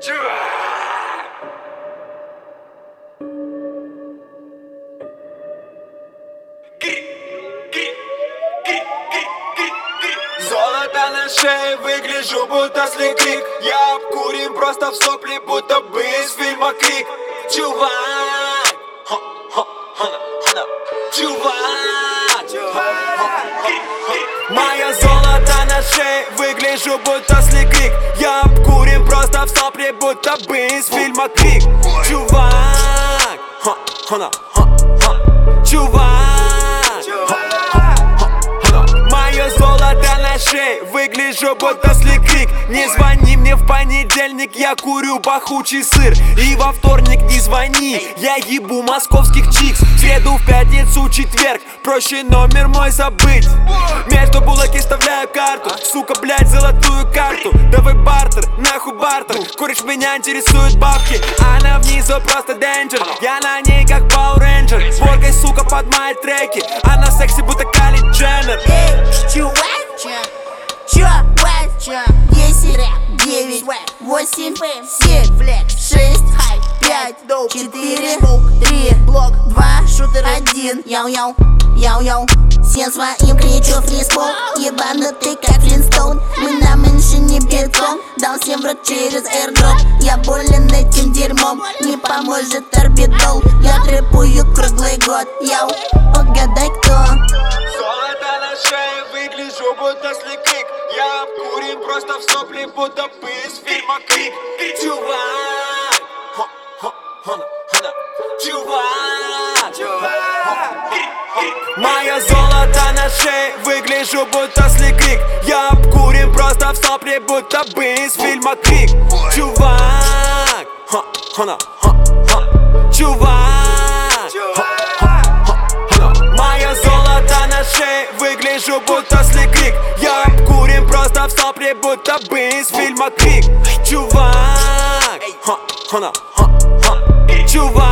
Золото на шее, выгляжу будто сликрик. Я обкурен просто в сопли, будто бы из фильма Крик. Чувак, мое золото на шее, выгляжу будто сликрик. Я обкурен просто в сопли, будто бы из фильма Крик. Чувак, мое золото на шее, выгляжу будто сликрик. Не звони мне в понедельник, я курю пахучий сыр. И во вторник не звони, я ебу московских чикс. В среду, в пятницу, четверг, проще номер мой забыть. Между булок вставляю карту, сука, блять, золотую карту. Давай бартер, нахуй бартер. Куришь, меня интересуют бабки. Она внизу просто денджер, я на ней как Power Ranger. Сборкой, сука, под мои треки. Она секси, будто Кайли Дженнер. Есть рэп, 9, 8, 7, флекс, 6, хай, 5, 4, 3, блок, 2, шутер, 1. Яу-яу, всем своим кричу фрисбол. Ебанутый как Флинстоун. Мы на меньшине битком. Дал всем в рот через airdrop. Я болен этим дерьмом, не поможет орбитол. Я трэпую круглый год. Яу, угадай кто. Золото на шее, выгляжу будто сликрик. Я обкурен просто в сопли, будто бы из фильма Крик. Мое золото на шее, выгляжу будто сликрик. Я обкурен просто в сопли, будто бы из фильма Крик. Чувак, мое золото на шее, выгляжу будто сликрик. Я обкурен просто в сопли, будто бы из фильма Крик. Чувак,